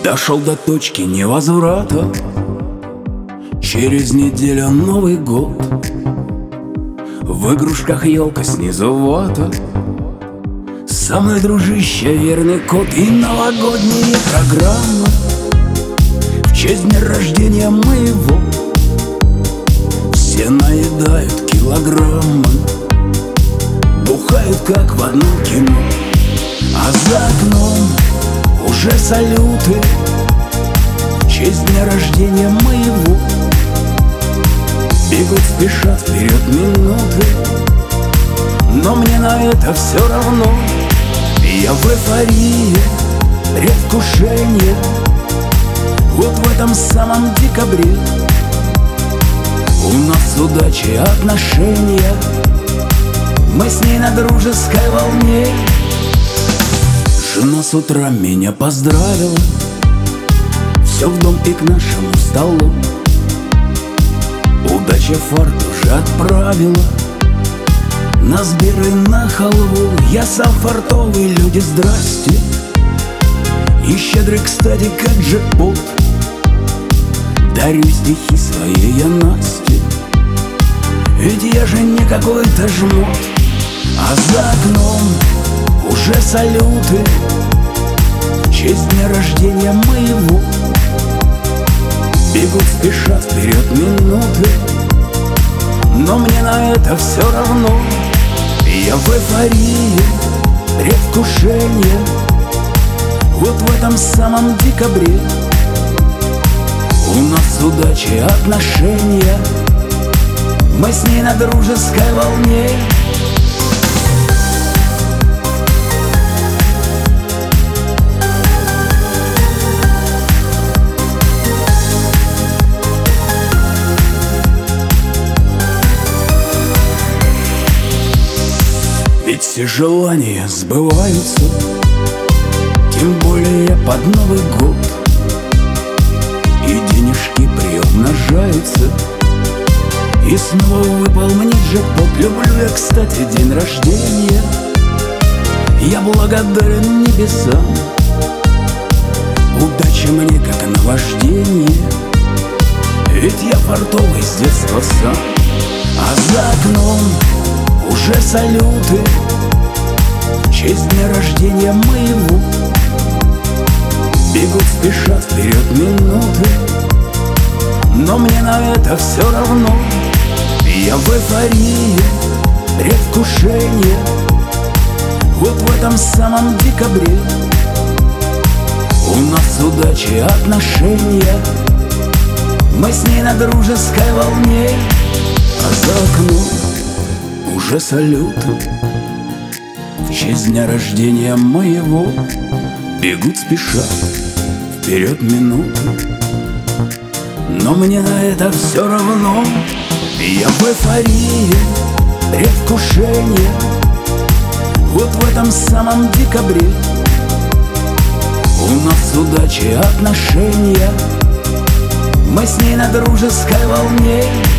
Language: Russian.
Дошел до точки невозврата. Через неделю Новый год. В игрушках елка, снизу вата. Со мной, дружище, верный кот. И новогодние программы в честь дня рождения моего. Все наедают килограммы, бухают, как в одном кино. А за окном уже салюты в честь дня рождения моего. Бегут, спешат вперед минуты, но мне на это все равно. Я в эйфории, предвкушение. Вот в этом самом декабре у нас удача и отношения. Мы с ней на дружеской волне. Жена с утра меня поздравила, все в дом и к нашему столу. Удача фарт уже отправила на Сбер и на халву. Я сам фартовый, люди, здрасте. И щедрый, кстати, как джекпот. Дарю стихи своей я Насте, ведь я же не какой-то жмот. А за окном уже салюты в честь дня рождения моего. Бегут, спешат вперед минуты, но мне на это все равно. Я в эйфории, предвкушение. Вот в этом самом декабре у нас удача и отношения. Мы с ней на дружеской волне. Ведь все желания сбываются, тем более под Новый год. И денежки приумножаются, и снова выпал мне джекпот. Люблю я, кстати, день рождения. Я благодарен небесам. Удача мне как наваждение, ведь я фартовый с детства сам. А за окном уже салюты в честь дня рождения моего. Бегут, спешат вперед минуты, но мне на это все равно. Я в эйфории, предвкушение. Вот в этом самом декабре у нас удача и отношения. Мы с ней на дружеской волне. А за окном уже салюты в честь дня рождения моего. Бегут, спешат вперед минуты, но мне на это все равно. Я в эйфории, предвкушение. Вот в этом самом декабре у нас удача и отношения. Мы с ней на дружеской волне.